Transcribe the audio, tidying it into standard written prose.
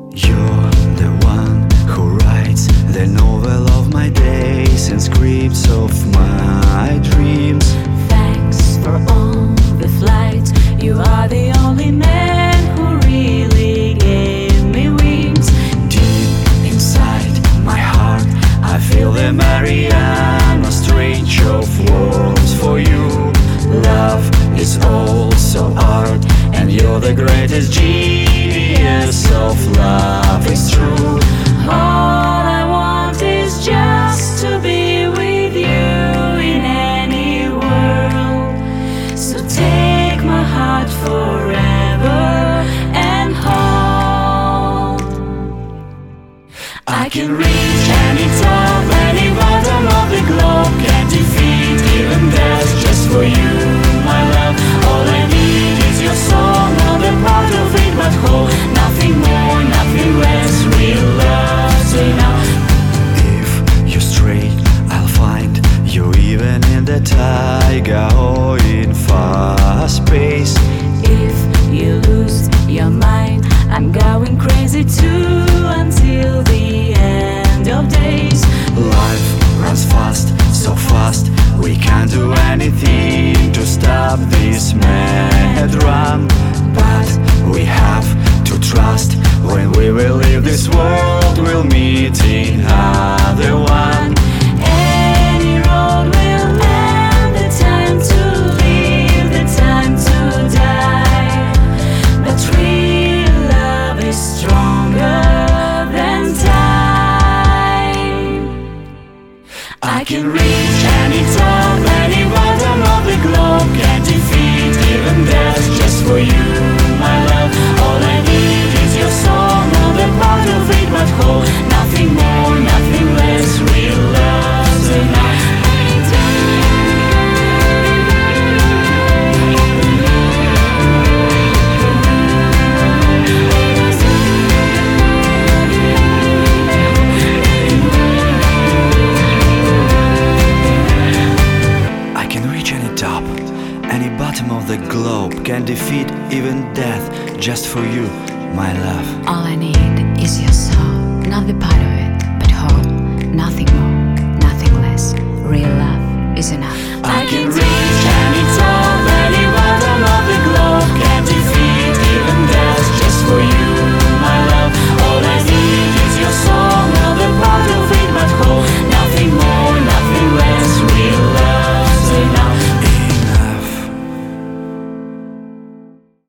You're the one who writes the novel of my days and scripts of my dreams. Thanks for all the flights. You are the only man who really gave me wings. Deep inside my heart, I feel the Mariana Trench of worlds for you. Love is also art, and you're the greatest genius of love. It's true. All I want is just to be with you in any world. So take my heart forever and hold. I can reach any top, any bottom of the globe. Can't defeat even death just for you, my love. All I need is your song, not a part of it but whole. Nothing more, nothing less, real love's enough. If you're straight, I'll find you even in the taiga or in fast space. If you lose your mind, I'm going crazy too until the end of days. Life runs fast, so fast, we can't do anything to stop this mad run. But we have to trust, when we will leave this world, we'll meet in another one. Any road will end, the time to live, the time to die. But real love is stronger than time. I can reach any top, any bottom of the globe. Can't defeat even death just for you, my love. All I need is your song, not a part of it but whole. Nothing more, nothing less, real love's enough. I can reach any top, any bottom of the globe. Can defeat even death just for you, my love. All I need is your soul, not the part of it, but whole. Nothing more, nothing less. Real love is enough. I can reach any top, any bottom of the globe.